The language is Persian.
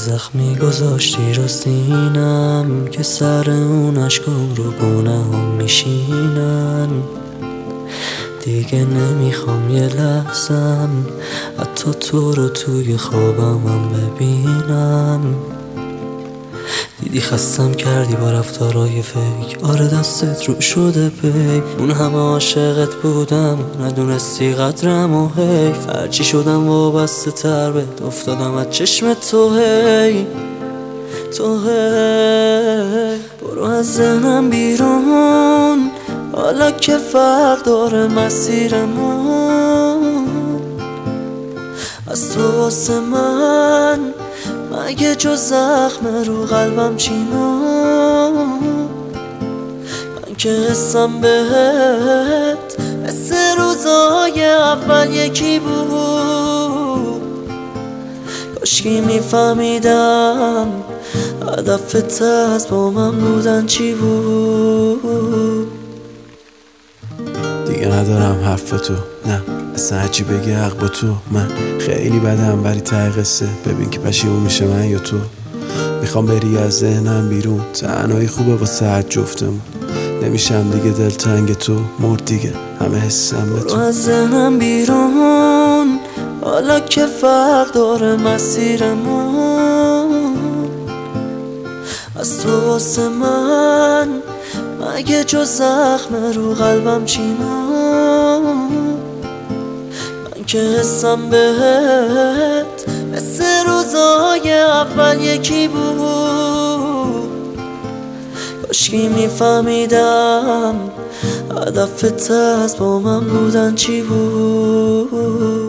زخمی گذاشتی رو سینم که سر اون اشکام رو گناهم میشینن. دیگه نمیخوام یه لحظم حتی تو رو توی خوابم هم ببینم. دیدی خستم کردی با رفتارای فیک، آره دستت رو شده پیک. اون همه عاشقت بودم ندونستی قدرم و حیف. هرچی شدم وابسته تر بهت افتادم از چشم تو هی. برو از ذهنم بیرون حالا که فرق داره مسیرمون. از تو واسه من مگه جز زخم رو قلبم چی موند؟ من که حسم بهت حس روزای اول یکی بود. کاشکی میفهمیدم هدفت از با من بودن چی بود. دیگه ندارم حرف تو، نه اصلا هرچی بگی حق با تو. من خیلی بدم ولی ته قصه ببین که پشیمون میشه من یا تو. میخوام بری از ذهنم بیرون، تنهایی خوبه واسه هر جفتمون. نمیشم دیگه دلتنگ تو، مرد دیگه همه حسم به تو. برو از ذهنم بیرون حالا که فرق داره مسیرمون. از تو واسه من مگه جز زخم رو قلبم چی موند؟ من که حسم بهت مثل روزای اول یکی بود. کاشکی میفهمیدم هدفت از با من بودن چی بود.